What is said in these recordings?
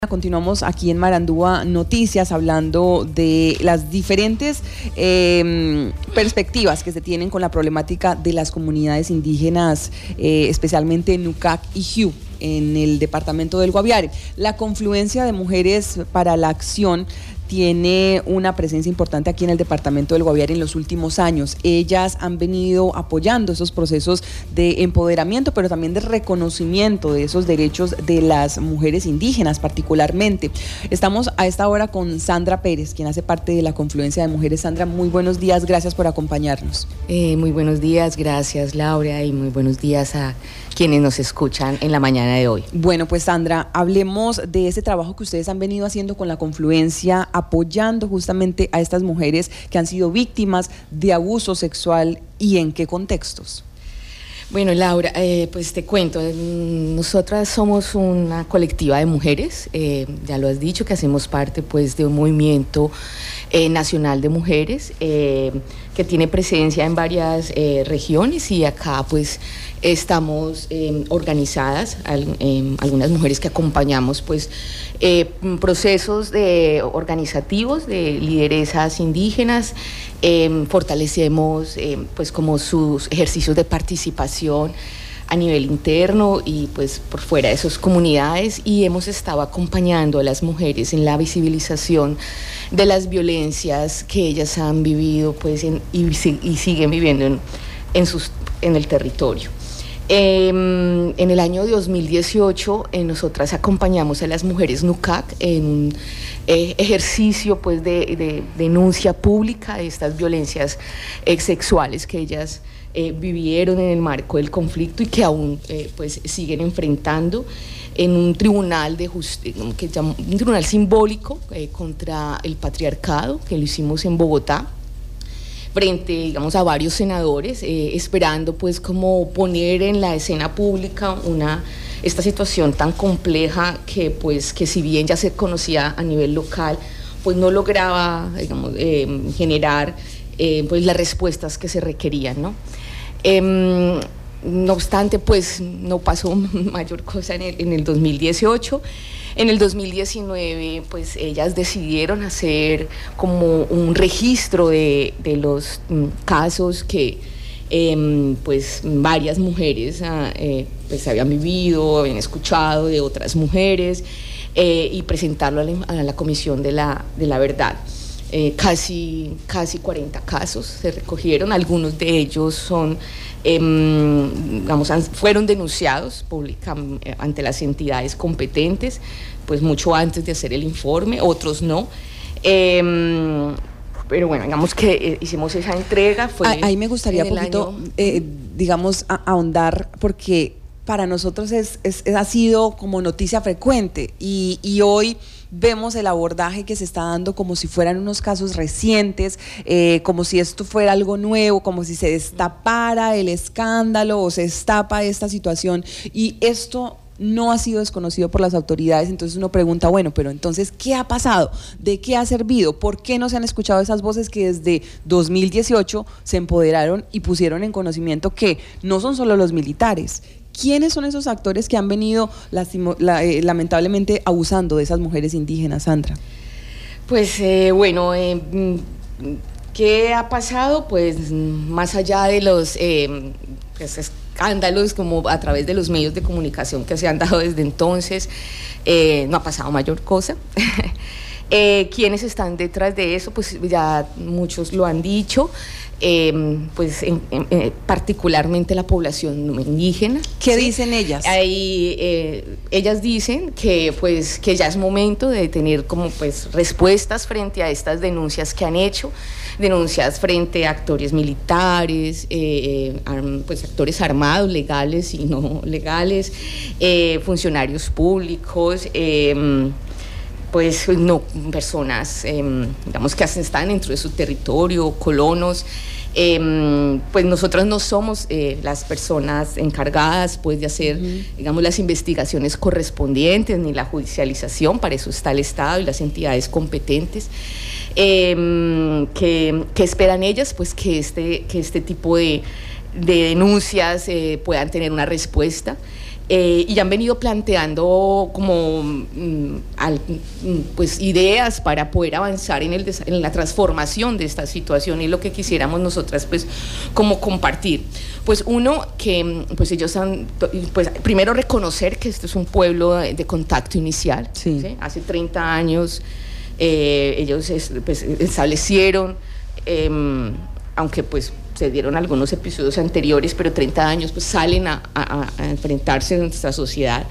Continuamos aquí en Marandúa Noticias hablando de las diferentes perspectivas que se tienen con la problemática de las comunidades indígenas, especialmente Nucac y Jiu, en el departamento del Guaviare. La confluencia de Mujeres para la Acción tiene una presencia importante aquí en el departamento del Guaviare en los últimos años. Ellas han venido apoyando esos procesos de empoderamiento, pero también de reconocimiento de esos derechos de las mujeres indígenas particularmente. Estamos a esta hora con Sandra Pérez, quien hace parte de la confluencia de mujeres. Sandra, muy buenos días, gracias por acompañarnos. Muy buenos días, gracias Laura, y muy buenos días a quienes nos escuchan en la mañana de hoy. Bueno, pues Sandra, hablemos de ese trabajo que ustedes han venido haciendo con la confluencia, apoyando justamente a estas mujeres que han sido víctimas de abuso sexual, y en qué contextos. Bueno, Laura, pues te cuento, nosotras somos una colectiva de mujeres, ya lo has dicho, que hacemos parte pues de un movimiento nacional de mujeres que tiene presencia en varias regiones, y acá pues estamos organizadas, algunas mujeres que acompañamos pues procesos organizativos de lideresas indígenas, fortalecemos pues como sus ejercicios de participación a nivel interno y pues por fuera de sus comunidades, y hemos estado acompañando a las mujeres en la visibilización de las violencias que ellas han vivido pues y siguen viviendo en el territorio. En el año 2018 nosotras acompañamos a las mujeres Nucac en un ejercicio pues de denuncia pública de estas violencias sexuales que ellas vivieron en el marco del conflicto y que aún pues siguen enfrentando en un tribunal de que llama un tribunal simbólico contra el patriarcado, que lo hicimos en Bogotá, frente, digamos, a varios senadores, esperando pues como poner en la escena pública esta situación tan compleja que si bien ya se conocía a nivel local, pues no lograba, digamos, generar pues las respuestas que se requerían, ¿no? No obstante, pues no pasó mayor cosa en el 2018. En el 2019, pues ellas decidieron hacer como un registro de los casos que pues varias mujeres pues habían vivido, habían escuchado de otras mujeres, y presentarlo a la Comisión de la Verdad. Casi 40 casos se recogieron, algunos de ellos son fueron denunciados públicamente ante las entidades competentes, pues mucho antes de hacer el informe, otros no. Pero bueno, digamos que hicimos esa entrega. Ahí me gustaría un poquito, digamos, ahondar, porque para nosotros ha sido como noticia frecuente, y hoy vemos el abordaje que se está dando como si fueran unos casos recientes, como si esto fuera algo nuevo, como si se destapara el escándalo o se destapa esta situación, y esto no ha sido desconocido por las autoridades. Entonces uno pregunta, bueno, pero entonces, ¿qué ha pasado? ¿De qué ha servido? ¿Por qué no se han escuchado esas voces que desde 2018 se empoderaron y pusieron en conocimiento que no son solo los militares? ¿Quiénes son esos actores que han venido lamentablemente abusando de esas mujeres indígenas, Sandra? Pues bueno, ¿qué ha pasado? Pues más allá de los pues, escándalos como a través de los medios de comunicación que se han dado desde entonces, no ha pasado mayor cosa. ¿Quiénes están detrás de eso? Pues ya muchos lo han dicho. Pues particularmente la población indígena. ¿Qué dicen ellas? Ellas dicen que ya es momento de tener como pues respuestas frente a estas denuncias que han hecho, denuncias frente a actores militares, pues actores armados, legales y no legales, funcionarios públicos, pues no, personas digamos que están dentro de su territorio, colonos. Pues nosotros no somos las personas encargadas pues de hacer digamos las investigaciones correspondientes ni la judicialización, para eso está el Estado y las entidades competentes. ¿Qué esperan ellas? Pues que este tipo de denuncias puedan tener una respuesta. y han venido planteando como pues ideas para poder avanzar en la transformación de esta situación, y lo que quisiéramos nosotras pues como compartir. Pues uno, que pues ellos han, pues primero reconocer que esto es un pueblo de contacto inicial, sí. ¿sí? Hace 30 años ellos pues establecieron, aunque pues se dieron algunos episodios anteriores, pero 30 años pues salen a enfrentarse en nuestra sociedad,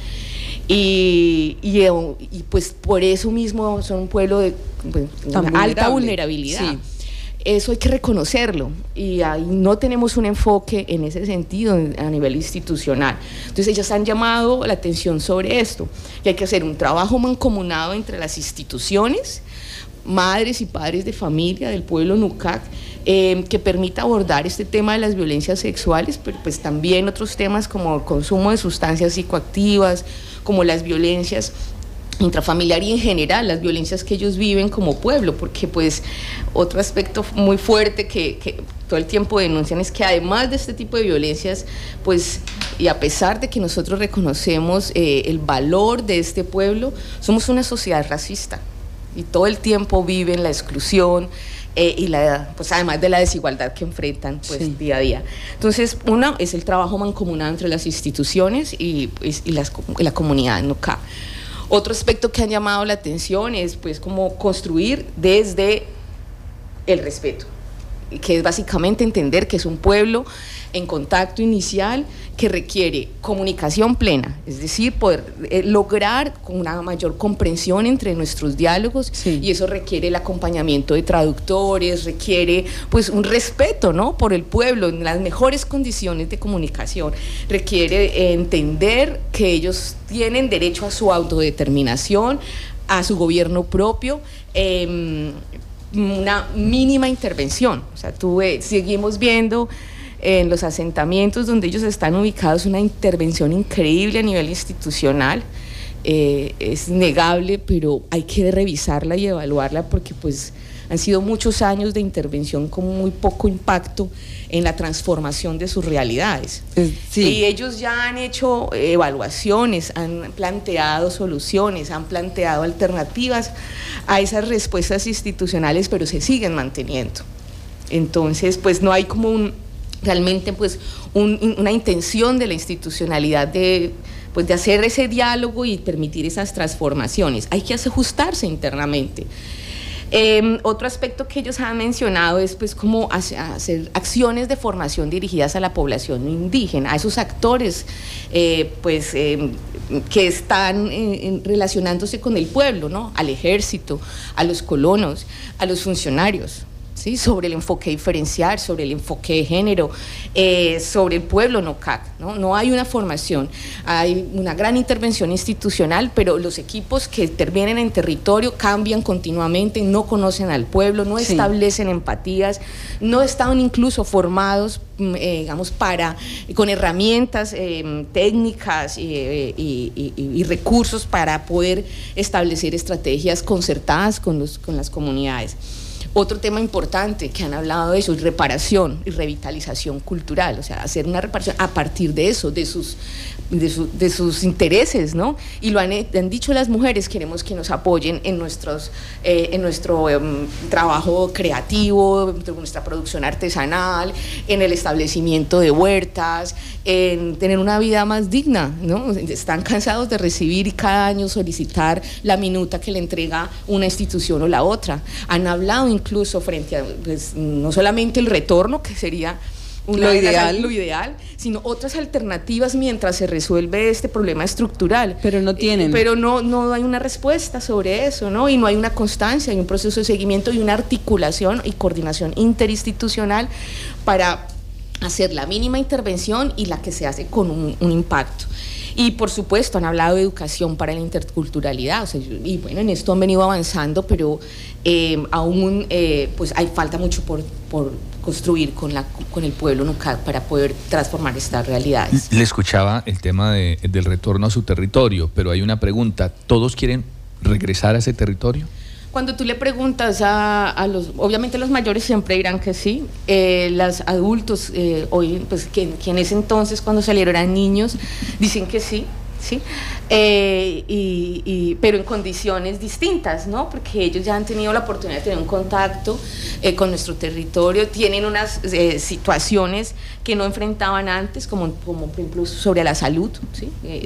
y pues por eso mismo son un pueblo de pues, una alta vulnerabilidad. Sí. Eso hay que reconocerlo, y ahí no tenemos un enfoque en ese sentido a nivel institucional. Entonces ellas han llamado la atención sobre esto, que hay que hacer un trabajo mancomunado entre las instituciones, madres y padres de familia del pueblo Nucac, que permita abordar este tema de las violencias sexuales, pero pues también otros temas como el consumo de sustancias psicoactivas, como las violencias intrafamiliar y en general las violencias que ellos viven como pueblo, porque pues otro aspecto muy fuerte que todo el tiempo denuncian es que además de este tipo de violencias, pues, y a pesar de que nosotros reconocemos el valor de este pueblo, somos una sociedad racista y todo el tiempo viven la exclusión, y pues además de la desigualdad que enfrentan pues, sí, día a día. Entonces, uno es el trabajo mancomunado entre las instituciones y la comunidad Nucac. Otro aspecto que han llamado la atención es pues como construir desde el respeto, que es básicamente entender que es un pueblo en contacto inicial que requiere comunicación plena, es decir, poder lograr una mayor comprensión entre nuestros diálogos, sí, y eso requiere el acompañamiento de traductores, requiere pues un respeto, ¿no?, por el pueblo en las mejores condiciones de comunicación, requiere entender que ellos tienen derecho a su autodeterminación, a su gobierno propio, una mínima intervención. O sea, seguimos viendo en los asentamientos donde ellos están ubicados una intervención increíble a nivel institucional, es innegable, pero hay que revisarla y evaluarla porque pues han sido muchos años de intervención con muy poco impacto en la transformación de sus realidades. Sí. Y ellos ya han hecho evaluaciones, han planteado soluciones, han planteado alternativas a esas respuestas institucionales, pero se siguen manteniendo. Entonces, pues no hay como realmente pues una intención de la institucionalidad de hacer ese diálogo y permitir esas transformaciones. Hay que ajustarse internamente. Otro aspecto que ellos han mencionado es pues como hacer acciones de formación dirigidas a la población indígena, a esos actores que están relacionándose con el pueblo, ¿no?, al ejército, a los colonos, a los funcionarios, ¿sí?, sobre el enfoque diferencial, sobre el enfoque de género, sobre el pueblo Nucac, ¿no? No hay una formación, hay una gran intervención institucional, pero los equipos que intervienen en territorio cambian continuamente, no conocen al pueblo, no sí, establecen empatías, no están incluso formados, digamos, con herramientas técnicas y recursos para poder establecer estrategias concertadas con las comunidades. Otro tema importante que han hablado de eso es reparación y revitalización cultural, o sea, hacer una reparación a partir de eso, de sus intereses, ¿no? Y lo han dicho las mujeres, queremos que nos apoyen en nuestro trabajo creativo, en nuestra producción artesanal, en el establecimiento de huertas, en tener una vida más digna, ¿no? Están cansados de recibir y cada año solicitar la minuta que le entrega una institución o la otra. Han hablado incluso frente a, pues, no solamente el retorno, que sería lo ideal, sino otras alternativas mientras se resuelve este problema estructural. Pero no tienen. Pero no hay una respuesta sobre eso, ¿no? Y no hay una constancia, hay un proceso de seguimiento y una articulación y coordinación interinstitucional para hacer la mínima intervención y la que se hace con un impacto. Y por supuesto han hablado de educación para la interculturalidad, o sea, y bueno, en esto han venido avanzando, pero aún pues hay falta mucho por construir con el pueblo Nucac para poder transformar estas realidades. Le escuchaba el tema del retorno a su territorio, pero hay una pregunta, ¿todos quieren regresar a ese territorio? Cuando tú le preguntas a los, obviamente los mayores siempre dirán que sí, los adultos, hoy, pues que en ese entonces cuando salieron eran niños, dicen que sí, ¿sí? Pero en condiciones distintas, ¿no? Porque ellos ya han tenido la oportunidad de tener un contacto con nuestro territorio, tienen unas situaciones que no enfrentaban antes, como por ejemplo sobre la salud, ¿sí?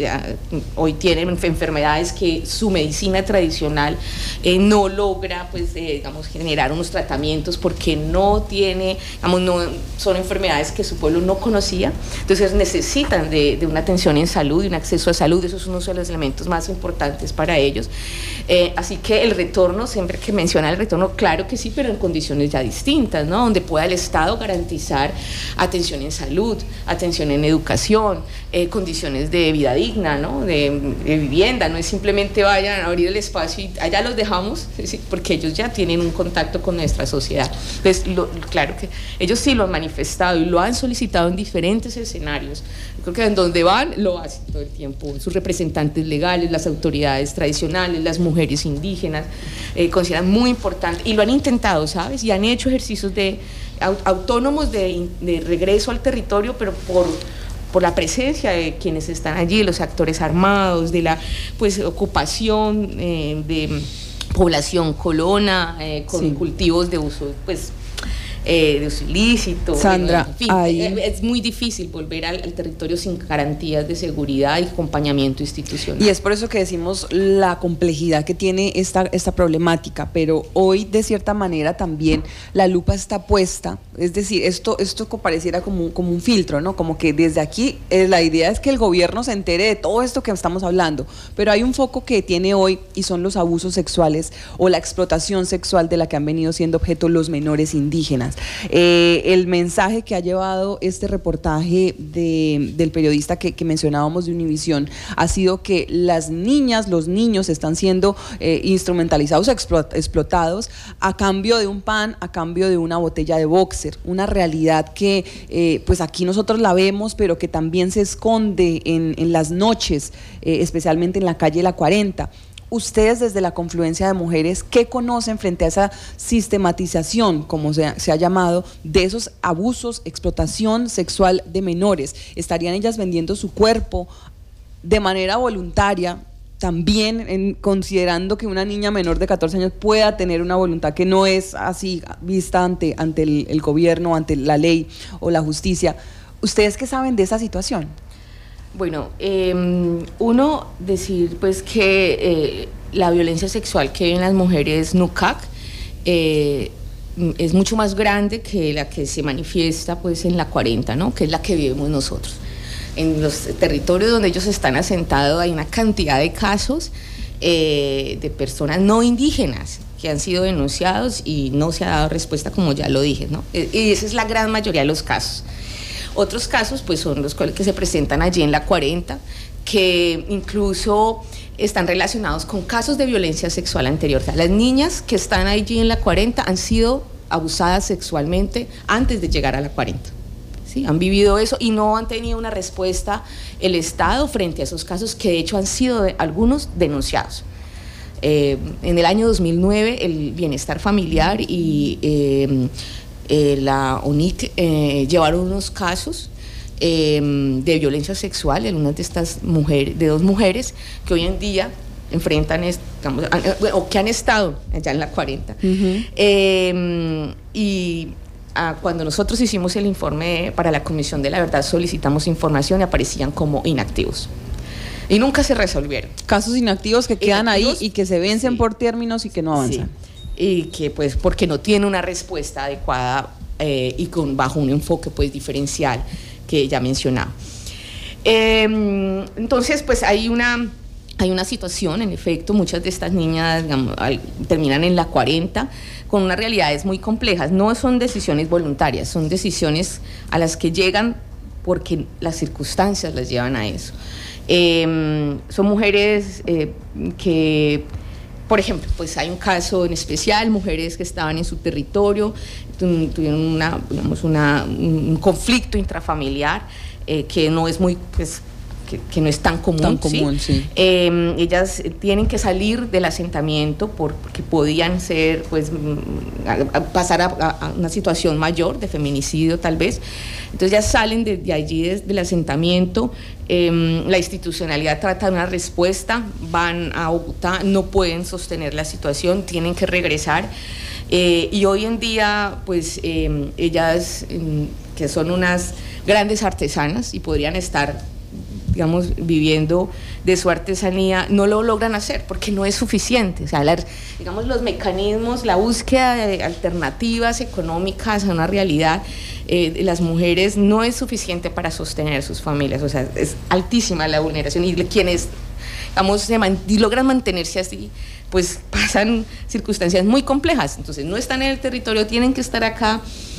Hoy tienen enfermedades que su medicina tradicional no logra, pues, digamos, generar unos tratamientos porque no tiene, digamos, no, son enfermedades que su pueblo no conocía, entonces necesitan de una atención en salud y un acceso a salud, eso es uno de los elementos más importantes para ellos. Así que el retorno, siempre que menciona el retorno, claro que sí, pero en condiciones ya distintas, ¿no? Donde pueda el Estado garantizar atención en salud, atención en educación, condiciones de vida digna, ¿no? De vivienda, no es simplemente vayan a abrir el espacio y allá los dejamos, ¿sí? Porque ellos ya tienen un contacto con nuestra sociedad. Entonces, claro que ellos sí lo han manifestado y lo han solicitado en diferentes escenarios. Creo que en donde van lo hacen todo el tiempo, sus representantes legales, las autoridades tradicionales, las mujeres indígenas, consideran muy importante y lo han intentado, ¿sabes? Y han hecho ejercicios autónomos de regreso al territorio, pero por la presencia de quienes están allí, los actores armados, de la, pues, ocupación de población colona, con cultivos de uso, pues, de uso ilícito. Sandra, en fin, es muy difícil volver al territorio sin garantías de seguridad y acompañamiento institucional. Y es por eso que decimos la complejidad que tiene esta problemática, pero hoy de cierta manera también la lupa está puesta, es decir, esto pareciera como un filtro, ¿no? Como que desde aquí la idea es que el gobierno se entere de todo esto que estamos hablando, pero hay un foco que tiene hoy y son los abusos sexuales o la explotación sexual de la que han venido siendo objeto los menores indígenas. El mensaje que ha llevado este reportaje del periodista que mencionábamos de Univisión ha sido que las niñas, los niños están siendo instrumentalizados, explotados a cambio de un pan, a cambio de una botella de boxer, una realidad que pues aquí nosotros la vemos, pero que también se esconde en las noches, especialmente en la calle La 40. Ustedes desde la confluencia de mujeres, ¿qué conocen frente a esa sistematización, como se ha llamado, de esos abusos, explotación sexual de menores? ¿Estarían ellas vendiendo su cuerpo de manera voluntaria? También considerando que una niña menor de 14 años pueda tener una voluntad que no es así vista ante el gobierno, ante la ley o la justicia. ¿Ustedes qué saben de esa situación? Bueno, uno decir pues que la violencia sexual que viven las mujeres NUCAC es mucho más grande que la que se manifiesta pues en la 40, ¿no? Que es la que vivimos nosotros. En los territorios donde ellos están asentados hay una cantidad de casos de personas no indígenas que han sido denunciados y no se ha dado respuesta, como ya lo dije, ¿no? Y esa es la gran mayoría de los casos. Otros casos pues son los que se presentan allí en la 40, que incluso están relacionados con casos de violencia sexual anterior. O sea, las niñas que están allí en la 40 han sido abusadas sexualmente antes de llegar a la 40. ¿Sí? Han vivido eso y no han tenido una respuesta el Estado frente a esos casos que de hecho han sido algunos denunciados. En el año 2009 el Bienestar Familiar y la UNIC llevaron unos casos de violencia sexual en una de estas mujeres, de dos mujeres que hoy en día enfrentan, digamos, o que han estado allá en la 40. Cuando nosotros hicimos el informe para la Comisión de la Verdad, solicitamos información y aparecían como inactivos. Y nunca se resolvieron. Casos inactivos que quedan ahí y que se vencen, sí, por términos y que no avanzan. Sí. Y que pues porque no tiene una respuesta adecuada y bajo un enfoque pues diferencial que ya mencionaba. Entonces pues hay una situación, en efecto, muchas de estas niñas, digamos, terminan en la 40 con unas realidades muy complejas. No son decisiones voluntarias, son decisiones a las que llegan porque las circunstancias las llevan a eso. Son mujeres que, por ejemplo, pues hay un caso en especial, mujeres que estaban en su territorio, tuvieron un conflicto intrafamiliar que no es muy, pues, que no es tan común. ¿sí? Ellas tienen que salir del asentamiento porque podían ser, pues, pasar a una situación mayor de feminicidio tal vez. Entonces ya salen de allí, desde el asentamiento. La institucionalidad trata de una respuesta, van a Bogotá, no pueden sostener la situación, tienen que regresar. Y hoy en día, pues, ellas, que son unas grandes artesanas y podrían estar, digamos, viviendo de su artesanía, no lo logran hacer porque no es suficiente. O sea, digamos, los mecanismos, la búsqueda de alternativas económicas a una realidad de las mujeres no es suficiente para sostener sus familias. O sea, es altísima la vulneración, y quienes, digamos, logran mantenerse así, pues pasan circunstancias muy complejas. Entonces no están en el territorio, tienen que estar acá,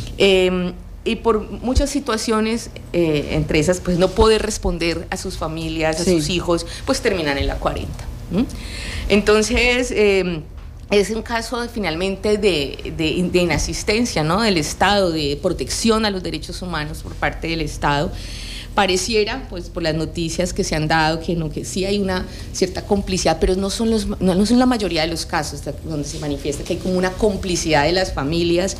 y por muchas situaciones, entre esas, pues no poder responder a sus familias, a sus hijos, pues terminan en la 40. Entonces, es un caso finalmente de inasistencia, ¿no?, del Estado, de protección a los derechos humanos por parte del Estado. Pareciera, pues, por las noticias que se han dado, que sí hay una cierta complicidad, pero no son la mayoría de los casos donde se manifiesta que hay como una complicidad de las familias,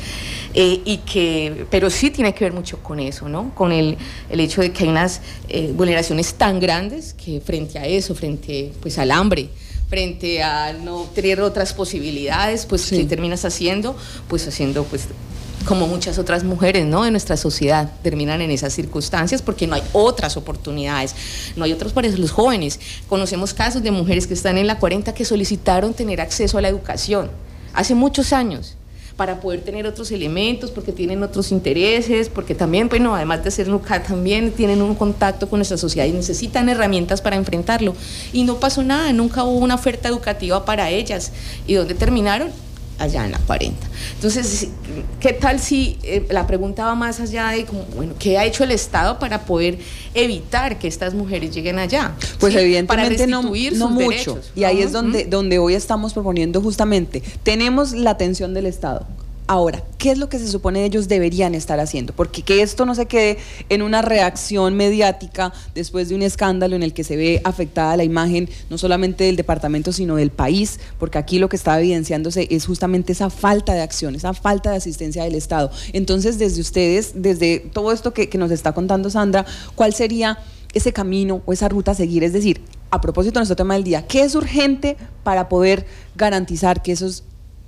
pero sí tiene que ver mucho con eso, ¿no? Con el hecho de que hay unas vulneraciones tan grandes que frente a eso, frente, pues, al hambre, frente a no tener otras posibilidades, pues, ¿qué terminas haciendo? Pues haciendo, pues, como muchas otras mujeres, ¿no?, de nuestra sociedad, terminan en esas circunstancias porque no hay otras oportunidades, no hay otros para los jóvenes. Conocemos casos de mujeres que están en la 40 que solicitaron tener acceso a la educación hace muchos años para poder tener otros elementos, porque tienen otros intereses, porque también, bueno, además de ser NUCAD, también tienen un contacto con nuestra sociedad y necesitan herramientas para enfrentarlo. Y no pasó nada, nunca hubo una oferta educativa para ellas. ¿Y dónde terminaron? Allá en la 40. Entonces, ¿qué tal si la pregunta va más allá de, como, bueno, qué ha hecho el Estado para poder evitar que estas mujeres lleguen allá? Pues ¿sí? Evidentemente para restituir no sus mucho. Derechos. Y ahí es donde hoy estamos proponiendo justamente, tenemos la atención del Estado. Ahora, ¿qué es lo que se supone ellos deberían estar haciendo? Porque que esto no se quede en una reacción mediática después de un escándalo en el que se ve afectada la imagen no solamente del departamento, sino del país, porque aquí lo que está evidenciándose es justamente esa falta de acción, esa falta de asistencia del Estado. Entonces, desde ustedes, desde todo esto que nos está contando Sandra, ¿cuál sería ese camino o esa ruta a seguir? Es decir, a propósito de nuestro tema del día, ¿qué es urgente para poder garantizar que esos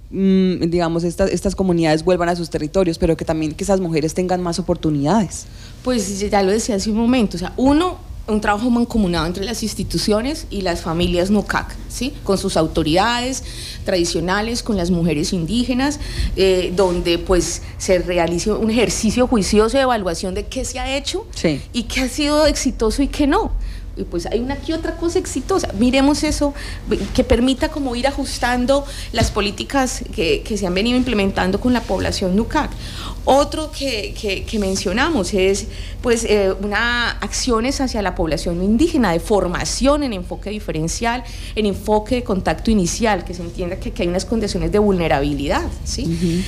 digamos, estas comunidades vuelvan a sus territorios, pero que también que esas mujeres tengan más oportunidades? Pues ya lo decía hace un momento, o sea, un trabajo mancomunado entre las instituciones y las familias NUCAC, ¿sí?, con sus autoridades tradicionales, con las mujeres indígenas, donde, pues, se realice un ejercicio juicioso de evaluación de qué se ha hecho y qué ha sido exitoso y qué no. Y pues hay una que otra cosa exitosa, miremos eso, que permita como ir ajustando las políticas que se han venido implementando con la población NUCAC. Otro que mencionamos es, pues, acciones hacia la población indígena, de formación en enfoque diferencial, en enfoque de contacto inicial, que se entienda que hay unas condiciones de vulnerabilidad, ¿sí?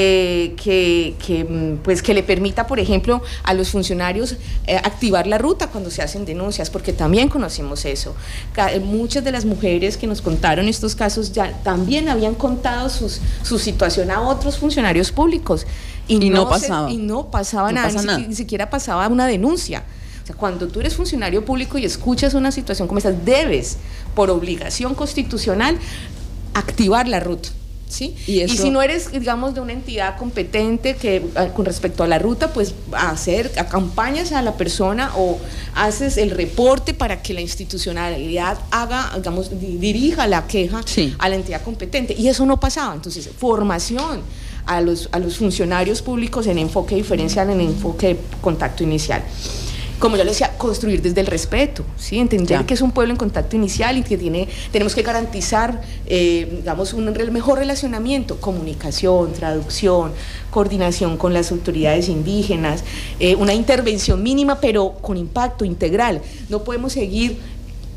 Pues, que le permita, por ejemplo, a los funcionarios activar la ruta cuando se hacen denuncias, porque también conocemos eso. Muchas de las mujeres que nos contaron estos casos ya también habían contado su situación a otros funcionarios públicos. Y no pasaba nada, ni siquiera pasaba una denuncia. O sea, cuando tú eres funcionario público y escuchas una situación como esta, debes, por obligación constitucional, activar la ruta, ¿sí? Y si no eres, digamos, de una entidad competente que con respecto a la ruta, pues acompañas a la persona o haces el reporte para que la institucionalidad haga, digamos, dirija la queja a la entidad competente. Y eso no pasaba. Entonces, formación a los funcionarios públicos en enfoque diferencial, en enfoque de contacto inicial. Como yo le decía, construir desde el respeto, ¿sí? Entender que es un pueblo en contacto inicial y que tenemos que garantizar, digamos, un mejor relacionamiento, comunicación, traducción, coordinación con las autoridades indígenas, una intervención mínima pero con impacto integral. No podemos seguir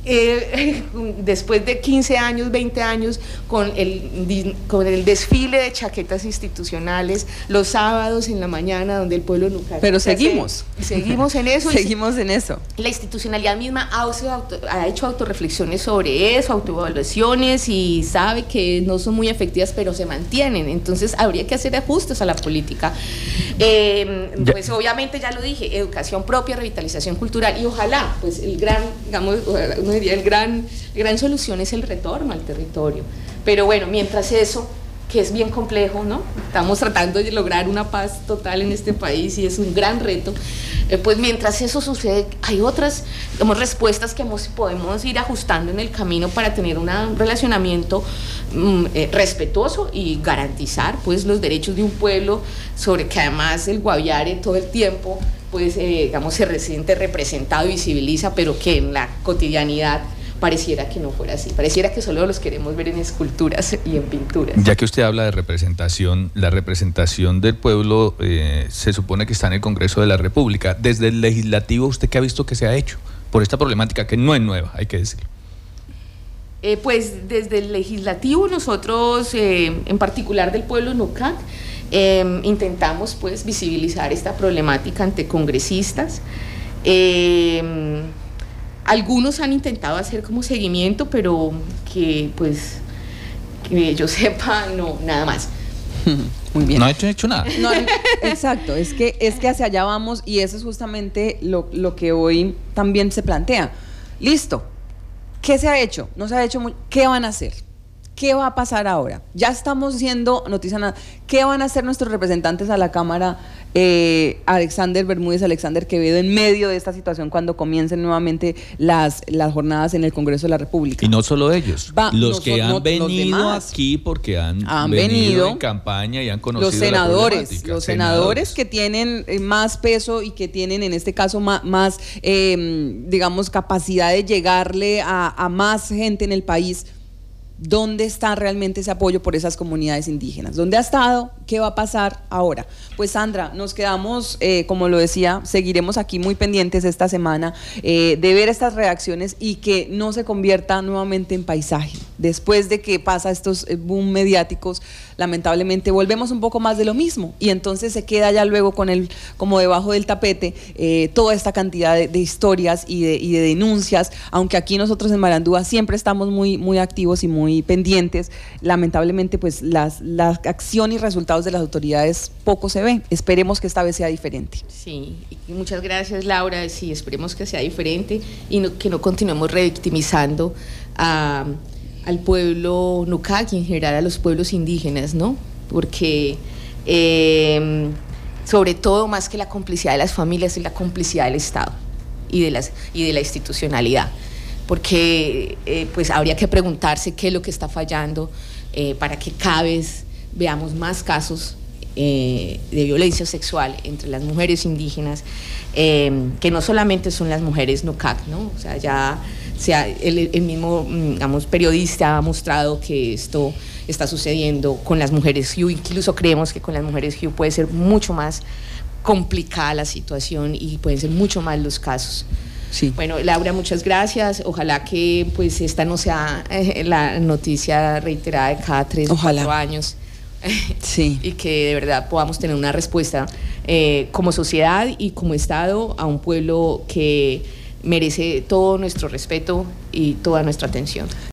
después de 15 años, 20 años, con el desfile de chaquetas institucionales, los sábados en la mañana, donde el pueblo nunca... Pero seguimos en eso. Seguimos en eso. La institucionalidad misma ha hecho autorreflexiones sobre eso, autoevaluaciones, y sabe que no son muy efectivas, pero se mantienen. Entonces habría que hacer ajustes a la política. Pues obviamente, ya lo dije, educación propia, revitalización cultural, y ojalá, pues el gran, digamos, el gran solución es el retorno al territorio. Pero bueno, mientras eso, que es bien complejo, ¿no? Estamos tratando de lograr una paz total en este país y es un gran reto. Pues mientras eso sucede, hay otras, digamos, respuestas que podemos ir ajustando en el camino para tener un relacionamiento respetuoso y garantizar, pues, los derechos de un pueblo, sobre que además el Guaviare todo el tiempo, pues, digamos, se siente representado y visibiliza, pero que en la cotidianidad pareciera que no fuera así, pareciera que solo los queremos ver en esculturas y en pinturas. Ya que usted habla de representación, la representación del pueblo se supone que está en el Congreso de la República. Desde el Legislativo, ¿usted qué ha visto que se ha hecho por esta problemática, que no es nueva, hay que decirlo? Pues desde el Legislativo nosotros, en particular del pueblo Nucac, intentamos, pues, visibilizar esta problemática ante congresistas. Algunos han intentado hacer como seguimiento, pero que, pues, que yo sepa, no, nada más. Muy bien. No ha hecho nada. No, exacto, es que hacia allá vamos, y eso es justamente lo que hoy también se plantea. Listo, ¿qué se ha hecho? No se ha hecho mucho. ¿Qué van a hacer? ¿Qué va a pasar ahora? Ya estamos siendo noticia nada. ¿Qué van a hacer nuestros representantes a la Cámara, Alexander Bermúdez, Alexander Quevedo, en medio de esta situación cuando comiencen nuevamente las jornadas en el Congreso de la República? Y no solo ellos, los que han venido aquí porque han venido en campaña y han conocido los senadores que tienen más peso y que tienen en este caso más digamos, capacidad de llegarle a más gente en el país. ¿Dónde está realmente ese apoyo por esas comunidades indígenas? ¿Dónde ha estado? ¿Qué va a pasar ahora? Pues Sandra, nos quedamos, como lo decía, seguiremos aquí muy pendientes esta semana de ver estas reacciones y que no se convierta nuevamente en paisaje. Después de que pasa estos boom mediáticos, lamentablemente volvemos un poco más de lo mismo, y entonces se queda ya luego como debajo del tapete toda esta cantidad de historias y de denuncias, aunque aquí nosotros en Marandúa siempre estamos muy activos y muy pendientes. Lamentablemente, pues la acción y resultados de las autoridades poco se ven. Esperemos que esta vez sea diferente. Sí, y muchas gracias, Laura. Sí, esperemos que sea diferente y que no continuemos revictimizando al pueblo Nucac y en general a los pueblos indígenas, ¿no? Porque sobre todo, más que la complicidad de las familias, es la complicidad del Estado y de la institucionalidad, porque pues habría que preguntarse qué es lo que está fallando para que cada vez veamos más casos de violencia sexual entre las mujeres indígenas, que no solamente son las mujeres Nucac, ¿no? O sea, ya el mismo, digamos, periodista ha mostrado que esto está sucediendo con las mujeres Hu. Incluso creemos que con las mujeres Hu puede ser mucho más complicada la situación y pueden ser mucho más los casos. Sí. Bueno, Laura, muchas gracias. Ojalá que, pues, esta no sea la noticia reiterada de cada 3 o 4 años. Sí. Y que de verdad podamos tener una respuesta como sociedad y como Estado a un pueblo que merece todo nuestro respeto y toda nuestra atención.